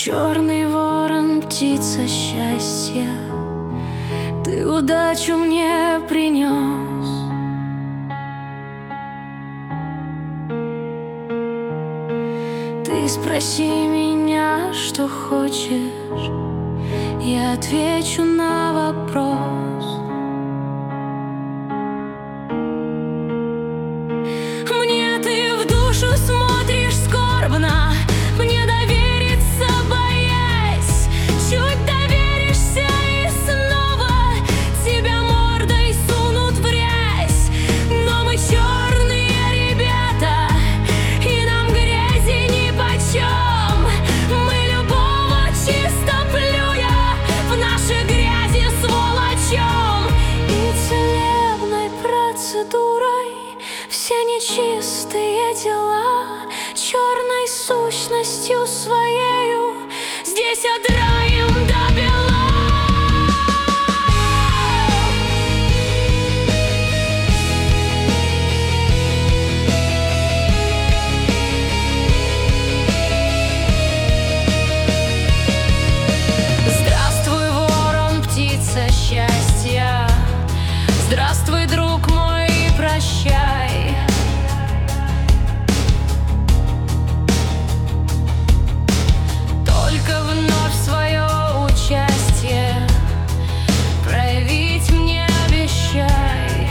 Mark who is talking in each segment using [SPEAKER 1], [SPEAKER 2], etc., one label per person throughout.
[SPEAKER 1] Черный ворон, птица счастья, ты удачу мне принес. Ты спроси меня, что хочешь, я отвечу на вопрос. Мне ты в душу смотришь скорбно, мне довериться боясь, чуть доверишься и снова тебя мордой сунут в грязь. Но мы черные ребята, и нам грязи нипочем. Мы любого чисто плюя в нашей грязи сволочем. И целебной процедурой все нечистые дела черной сущностью своею здесь отдраем до бела. Здравствуй, ворон, птица счастья, здравствуй, друг мой, и прощай. Только вновь свое участие проявить мне обещай.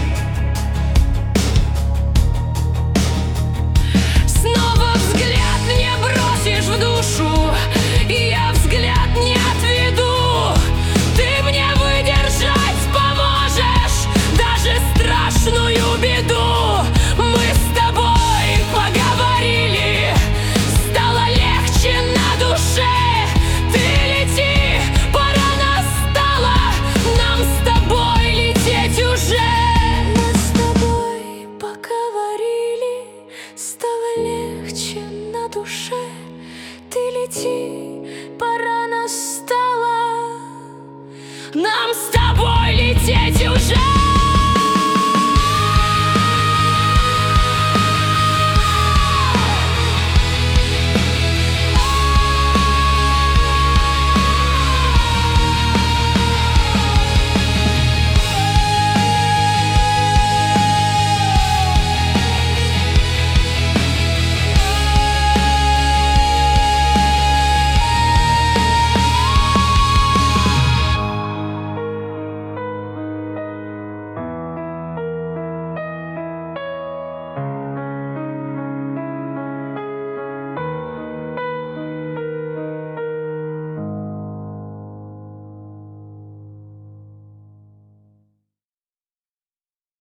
[SPEAKER 1] Снова взгляд мне бросишь в душу, и я взгляд не отведу. Ты мне выдержать поможешь даже страшную беду. Мы с тобой поговорили, стало легче на душе. Ты лети, пора настала, нам с тобой лететь уже. Мы с тобой поговорили, стало легче на душе. Ты лети, пора настала, нам с тобой лететь уже.